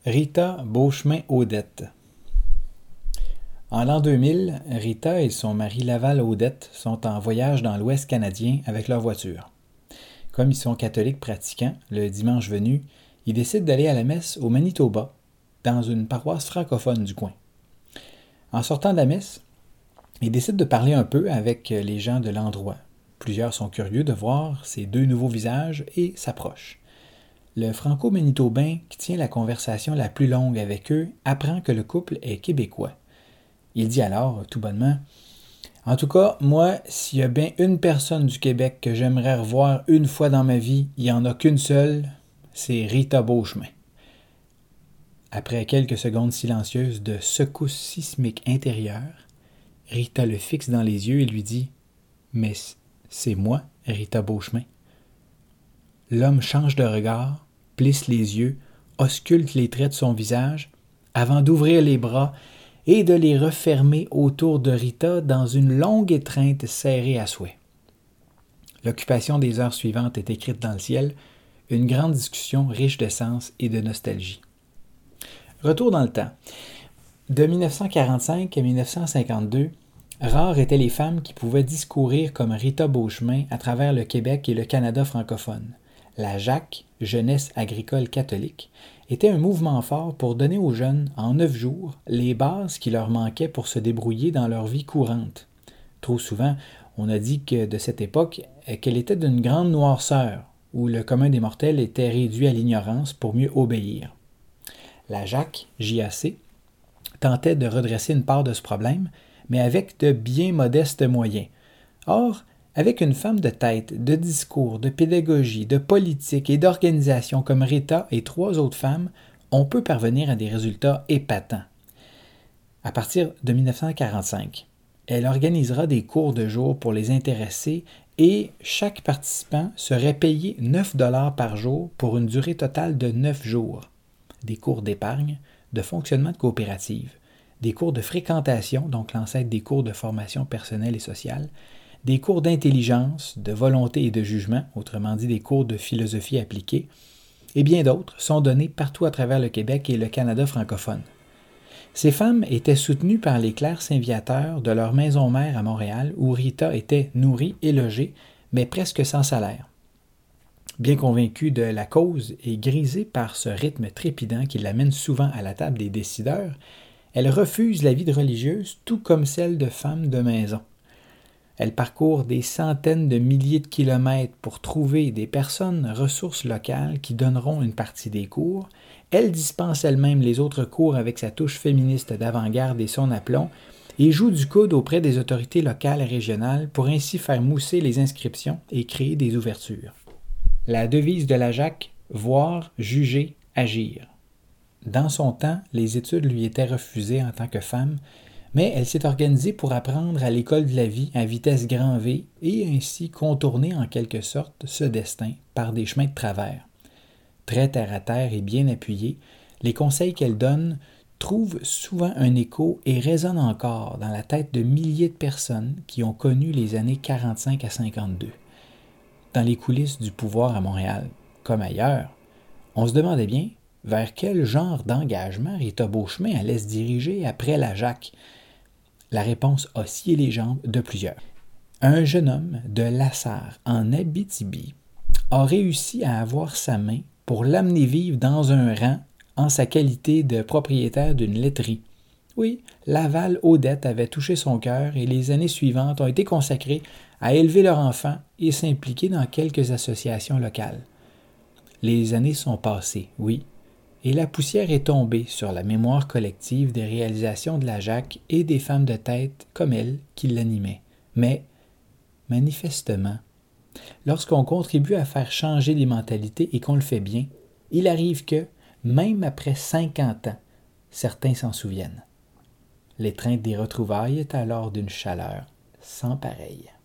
Rita Beauchemin-Audette. En l'an 2000, Rita et son mari Laval-Audette sont en voyage dans l'Ouest canadien avec leur voiture. Comme ils sont catholiques pratiquants, le dimanche venu, ils décident d'aller à la messe au Manitoba, dans une paroisse francophone du coin. En sortant de la messe, ils décident de parler un peu avec les gens de l'endroit. Plusieurs sont curieux de voir ces deux nouveaux visages et s'approchent. Le franco-manitobain qui tient la conversation la plus longue avec eux apprend que le couple est québécois. Il dit alors, tout bonnement, « En tout cas, moi, s'il y a bien une personne du Québec que j'aimerais revoir une fois dans ma vie, il n'y en a qu'une seule, c'est Rita Beauchemin. » Après quelques secondes silencieuses de secousse sismique intérieure, Rita le fixe dans les yeux et lui dit, « Mais c'est moi, Rita Beauchemin. » L'homme change de regard, plisse les yeux, ausculte les traits de son visage, avant d'ouvrir les bras et de les refermer autour de Rita dans une longue étreinte serrée à souhait. L'occupation des heures suivantes est écrite dans le ciel, une grande discussion riche de sens et de nostalgie. Retour dans le temps. De 1945 à 1952, rares étaient les femmes qui pouvaient discourir comme Rita Beauchemin à travers le Québec et le Canada francophone. La JAC, Jeunesse agricole catholique, était un mouvement fort pour donner aux jeunes, en 9 jours, les bases qui leur manquaient pour se débrouiller dans leur vie courante. Trop souvent, on a dit que de cette époque, qu'elle était d'une grande noirceur, où le commun des mortels était réduit à l'ignorance pour mieux obéir. La JAC, JAC, tentait de redresser une part de ce problème, mais avec de bien modestes moyens. Or, avec une femme de tête, de discours, de pédagogie, de politique et d'organisation comme Rita et 3 autres femmes, on peut parvenir à des résultats épatants. À partir de 1945, elle organisera des cours de jour pour les intéressés et chaque participant serait payé 9 $ par jour pour une durée totale de 9 jours. Des cours d'épargne, de fonctionnement de coopérative, des cours de fréquentation, donc l'ancêtre des cours de formation personnelle et sociale, des cours d'intelligence, de volonté et de jugement, autrement dit des cours de philosophie appliquée, et bien d'autres sont donnés partout à travers le Québec et le Canada francophone. Ces femmes étaient soutenues par les clercs Saint-Viateur de leur maison mère à Montréal, où Rita était nourrie et logée, mais presque sans salaire. Bien convaincue de la cause et grisée par ce rythme trépidant qui l'amène souvent à la table des décideurs, elle refuse la vie de religieuse tout comme celle de femme de maison. Elle parcourt des centaines de milliers de kilomètres pour trouver des personnes ressources locales qui donneront une partie des cours. Elle dispense elle-même les autres cours avec sa touche féministe d'avant-garde et son aplomb et joue du coude auprès des autorités locales et régionales pour ainsi faire mousser les inscriptions et créer des ouvertures. La devise de la JAC, voir, juger, agir. Dans son temps, les études lui étaient refusées en tant que femme, mais elle s'est organisée pour apprendre à l'école de la vie à vitesse grand V et ainsi contourner en quelque sorte ce destin par des chemins de travers. Très terre-à-terre et bien appuyés, les conseils qu'elle donne trouvent souvent un écho et résonnent encore dans la tête de milliers de personnes qui ont connu les années 45 à 52. Dans les coulisses du pouvoir à Montréal, comme ailleurs, on se demandait bien vers quel genre d'engagement Rita Beauchemin allait se diriger après la JAC. La réponse a scié les jambes de plusieurs. Un jeune homme de Lassar, en Abitibi, a réussi à avoir sa main pour l'amener vivre dans un rang en sa qualité de propriétaire d'une laiterie. Oui, Laval-Audette avait touché son cœur et les années suivantes ont été consacrées à élever leur enfant et s'impliquer dans quelques associations locales. Les années sont passées, oui, et la poussière est tombée sur la mémoire collective des réalisations de la JAC et des femmes de tête comme elle qui l'animaient. Mais, manifestement, lorsqu'on contribue à faire changer les mentalités et qu'on le fait bien, il arrive que, même après 50 ans, certains s'en souviennent. L'étreinte des retrouvailles est alors d'une chaleur sans pareille.